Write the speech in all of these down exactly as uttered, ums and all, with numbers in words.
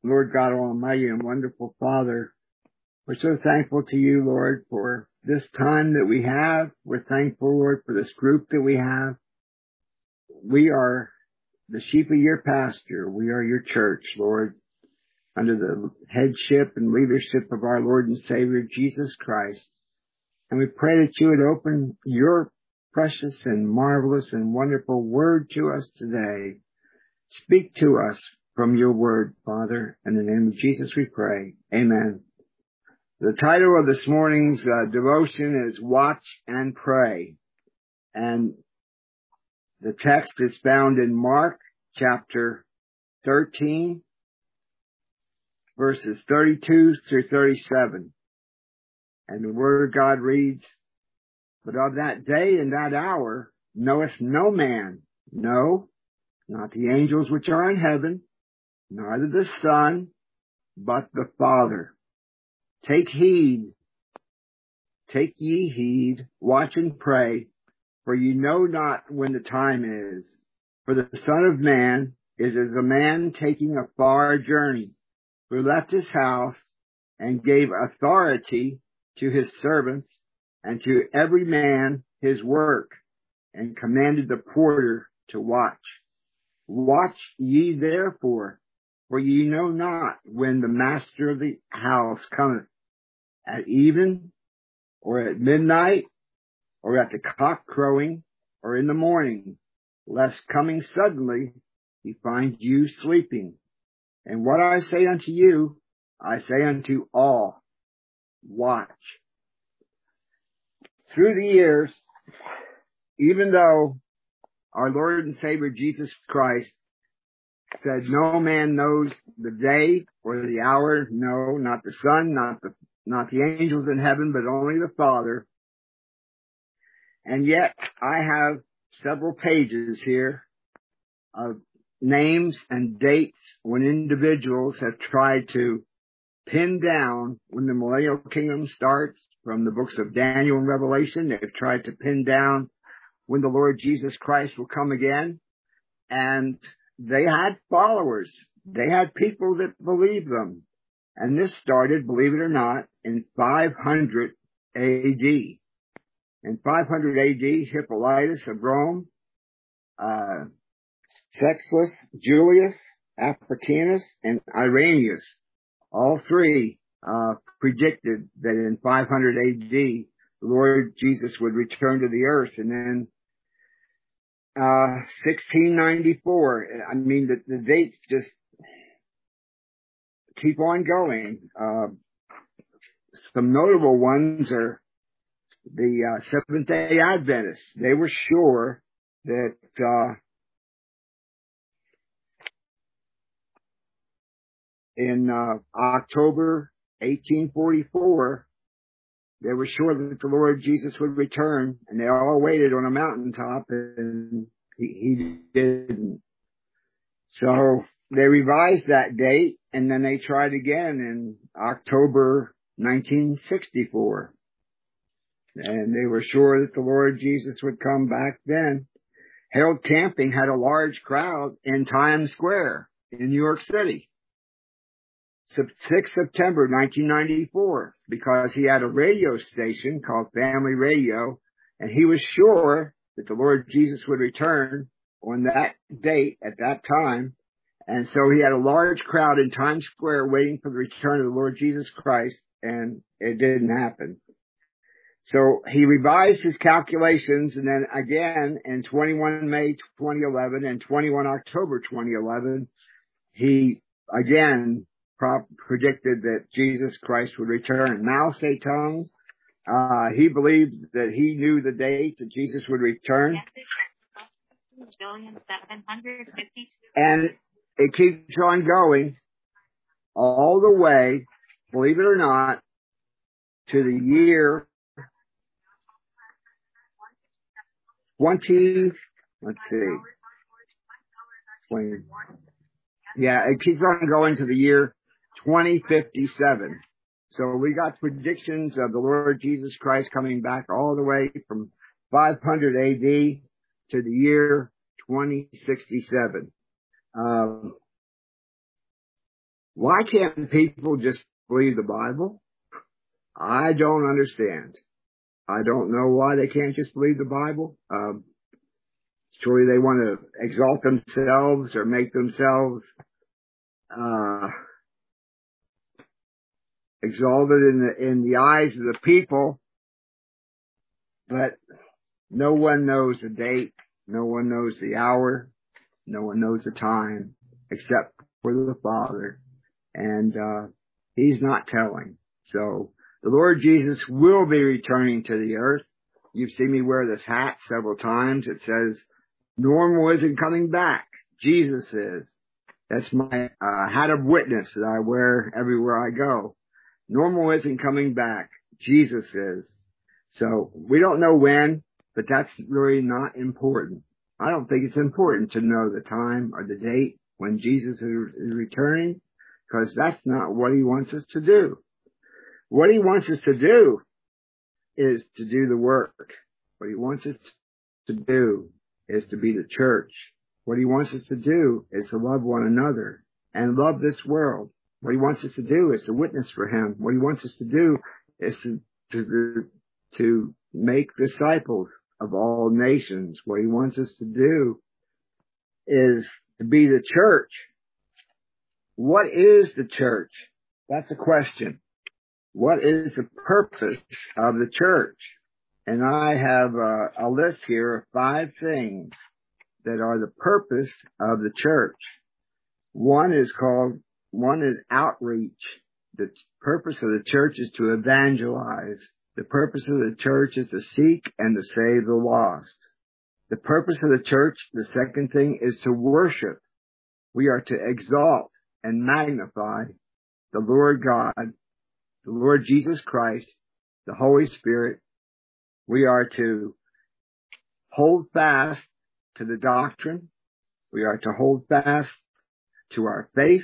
Lord God Almighty and wonderful Father, we're so thankful to you, Lord, for this time that we have. We're thankful, Lord, for this group that we have. We are the sheep of your pasture. We are your church, Lord, under the headship and leadership of our Lord and Savior, Jesus Christ. And we pray that you would open your precious and marvelous and wonderful word to us today. Speak to us from your word, Father. In the name of Jesus we pray. Amen. The title of this morning's uh, devotion is Watch and Pray. And the text is found in Mark chapter thirteen, verses thirty-two through thirty-seven. And the word of God reads, "But of that day and that hour knoweth no man, no, not the angels which are in heaven, neither the Son, but the Father. Take heed, take ye heed, watch and pray, for ye know not when the time is. For the Son of Man is as a man taking a far journey, who left his house and gave authority to his servants and to every man his work, and commanded the porter to watch. Watch ye therefore, for ye know not when the master of the house cometh, at even, or at midnight, or at the cock crowing, or in the morning, lest coming suddenly he find you sleeping. And what I say unto you, I say unto all, watch." Through the years, even though our Lord and Savior Jesus Christ said no man knows the day or the hour, no, not the Son, not the not the angels in heaven, but only the Father. And yet I have several pages here of names and dates when individuals have tried to pin down when the millennial kingdom starts. From the books of Daniel and Revelation, they've tried to pin down when the Lord Jesus Christ will come again. And they had followers. They had people that believed them. And this started, believe it or not, in five hundred A D. In five hundred A D, Hippolytus of Rome, uh, Sextus, Julius, Africanus, and Irenaeus, all three uh predicted that in five hundred A D, the Lord Jesus would return to the earth. And then uh sixteen ninety-four, I mean, the, the dates just keep on going. Uh, some notable ones are the uh, Seventh-day Adventists. They were sure that uh in uh October eighteen forty-four, they were sure that the Lord Jesus would return, and they all waited on a mountaintop, and he, he didn't. So they revised that date, and then they tried again in October nineteen sixty-four. And they were sure that the Lord Jesus would come back then. Harold Camping had a large crowd in Times Square in New York City. sixth September nineteen ninety-four, because he had a radio station called Family Radio, and he was sure that the Lord Jesus would return on that date at that time. And so he had a large crowd in Times Square waiting for the return of the Lord Jesus Christ, and it didn't happen. So he revised his calculations, and then again in twenty-first May twenty eleven and twenty-first October twenty eleven, he again Prop predicted that Jesus Christ would return. Mao Zedong, uh, he believed that he knew the date that Jesus would return. And it keeps on going all the way, believe it or not, to the year twenty, let's see, twenty, yeah, it keeps on going to the year twenty fifty-seven. So we got predictions of the Lord Jesus Christ coming back all the way from five hundred A D to the year twenty sixty-seven. Um, Why can't people just believe the Bible? I don't understand. I don't know why they can't just believe the Bible. Um, surely they want to exalt themselves or make themselves uh, exalted in the in the eyes of the people. But no one knows the date. No one knows the hour. No one knows the time except for the Father. And uh, He's not telling. So the Lord Jesus will be returning to the earth. You've seen me wear this hat several times. It says, Normal isn't coming back. Jesus is. That's my uh, hat of witness that I wear everywhere I go. Normal isn't coming back. Jesus is. So we don't know when, but that's really not important. I don't think it's important to know the time or the date when Jesus is returning, because that's not what He wants us to do. What He wants us to do is to do the work. What He wants us to do is to be the church. What He wants us to do is to love one another and love this world. What He wants us to do is to witness for Him. What He wants us to do is to, to, to make disciples of all nations. What He wants us to do is to be the church. What is the church? That's a question. What is the purpose of the church? And I have a, a list here of five things that are the purpose of the church. One is called, one is outreach. The purpose of the church is to evangelize. The purpose of the church is to seek and to save the lost. The purpose of the church, the second thing, is to worship. We are to exalt and magnify the Lord God, the Lord Jesus Christ, the Holy Spirit. We are to hold fast to the doctrine. We are to hold fast to our faith.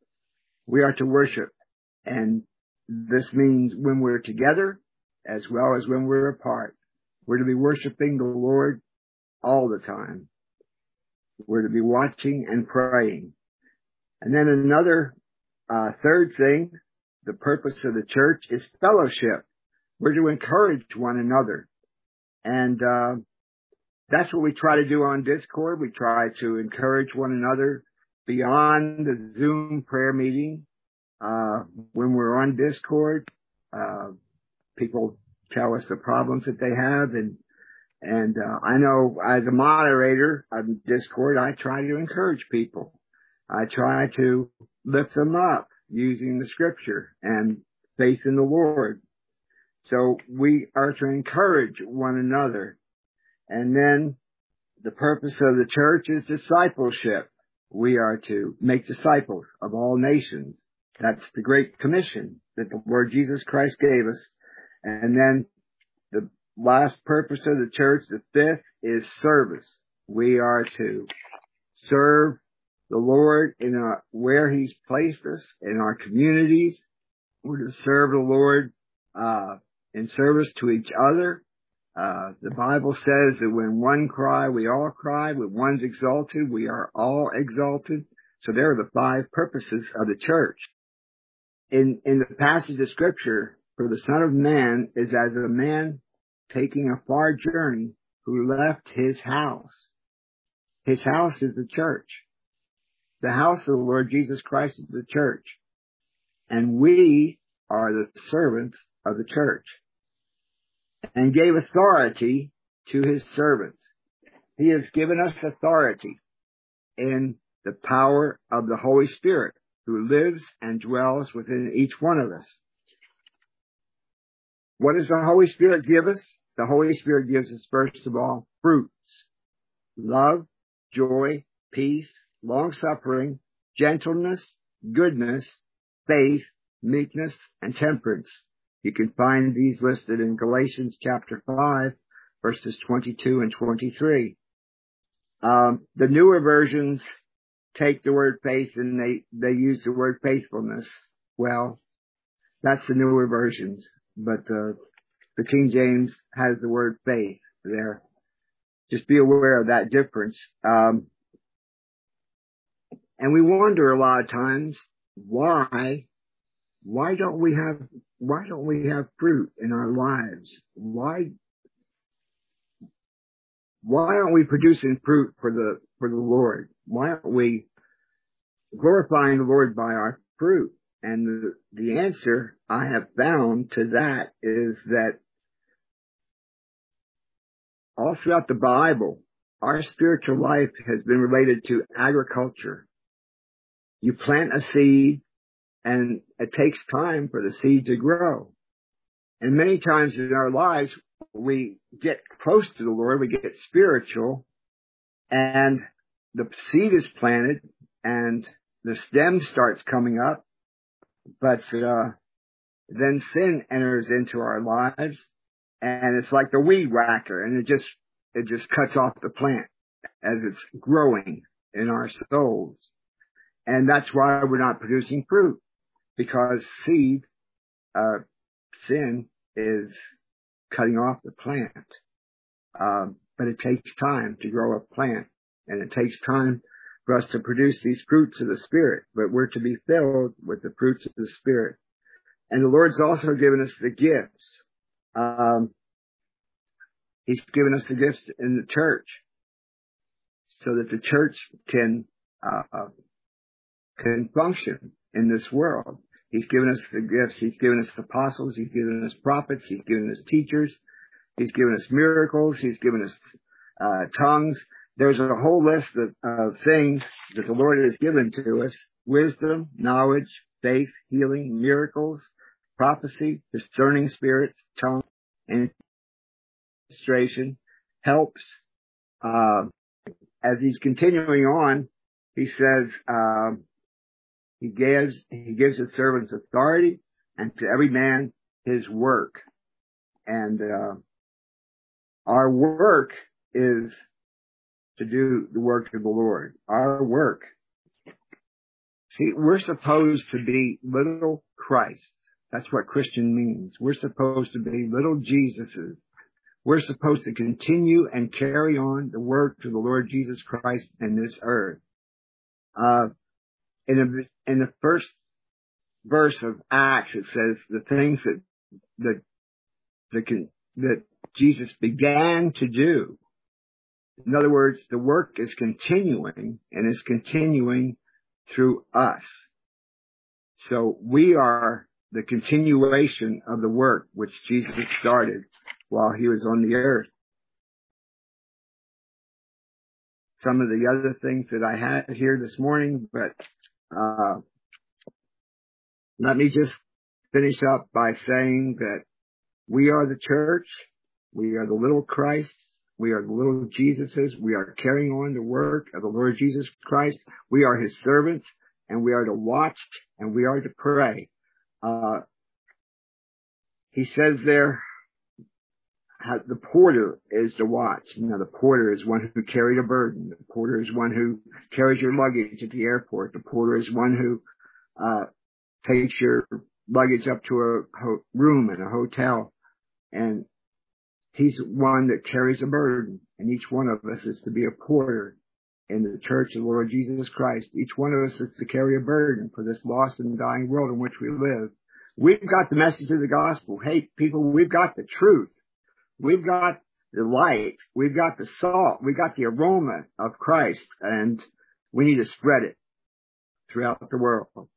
We are to worship. And this means when we're together as well as when we're apart. We're to be worshiping the Lord all the time. We're to be watching and praying. And then another uh, third thing, the purpose of the church is fellowship. We're to encourage one another. And uh, that's what we try to do on Discord. We try to encourage one another beyond the Zoom prayer meeting. Uh, when we're on Discord, uh, people tell us the problems that they have. And, and, uh, I know as a moderator on Discord, I try to encourage people. I try to lift them up using the scripture and faith in the Lord. So we are to encourage one another. And then the purpose of the church is discipleship. We are to make disciples of all nations. That's the Great Commission that the Lord Jesus Christ gave us. And then the last purpose of the church, the fifth, is service. We are to serve the Lord in our, where He's placed us in our communities. We're to serve the Lord uh, in service to each other. Uh, the Bible says that when one cry, we all cry. When one's exalted, we are all exalted. So there are the five purposes of the church. In, in the passage of scripture, for the Son of Man is as a man taking a far journey who left his house. His house is the church. The house of the Lord Jesus Christ is the church. And we are the servants of the church. And gave authority to His servants. He has given us authority in the power of the Holy Spirit who lives and dwells within each one of us. What does the Holy Spirit give us? The Holy Spirit gives us, first of all, fruits. Love, joy, peace, long-suffering, gentleness, goodness, faith, meekness, and temperance. You can find these listed in Galatians chapter five, verses twenty-two and twenty-three. Um, the newer versions take the word faith and they, they use the word faithfulness. Well, that's the newer versions, but uh, the King James has the word faith there. Just be aware of that difference. Um, and we wonder a lot of times, why, why don't we have, why don't we have fruit in our lives? Why, why aren't we producing fruit for the, for the Lord? Why aren't we glorifying the Lord by our fruit? And the, the answer I have found to that is that all throughout the Bible, our spiritual life has been related to agriculture. You plant a seed, and it takes time for the seed to grow. And many times in our lives, we get close to the Lord, we get spiritual, and the seed is planted, and the stem starts coming up, but uh, then sin enters into our lives, and it's like the weed whacker, and it just it just cuts off the plant as it's growing in our souls. And that's why we're not producing fruit, because seed, uh, sin is cutting off the plant. Um, but it takes time to grow a plant, and it takes time for us to produce these fruits of the Spirit, but we're to be filled with the fruits of the Spirit. And the Lord's also given us the gifts. Um, He's given us the gifts in the church so that the church can, uh, can function in this world. He's given us the gifts. He's given us apostles. He's given us prophets. He's given us teachers. He's given us miracles. He's given us, uh, tongues. There's a whole list of, of things that the Lord has given to us: wisdom, knowledge, faith, healing, miracles, prophecy, discerning spirits, tongues, and administration, helps. Uh, as he's continuing on, he says, um, he gives, he gives his servants authority, and to every man his work. And, uh, our work is to do the work of the Lord. Our work. See, we're supposed to be little Christ. That's what Christian means. We're supposed to be little Jesuses. We're supposed to continue and carry on the work of the Lord Jesus Christ in this earth. Uh, in, a, in the first verse of Acts, it says the things that, that, that, that Jesus began to do. In other words, the work is continuing, and is continuing through us. So we are the continuation of the work which Jesus started while he was on the earth. Some of the other things that I had here this morning, but uh let me just finish up by saying that we are the church. We are the little Christ. We are the little Jesuses. We are carrying on the work of the Lord Jesus Christ. We are his servants, and we are to watch, and we are to pray. Uh, he says there, how the porter is to watch. You know, the porter is one who carried a burden. The porter is one who carries your luggage at the airport. The porter is one who, uh, takes your luggage up to a ho- room in a hotel. And he's one that carries a burden, and each one of us is to be a porter in the church of the Lord Jesus Christ. Each one of us is to carry a burden for this lost and dying world in which we live. We've got the message of the gospel. Hey, people, we've got the truth. We've got the light. We've got the salt. We've got the aroma of Christ, and we need to spread it throughout the world.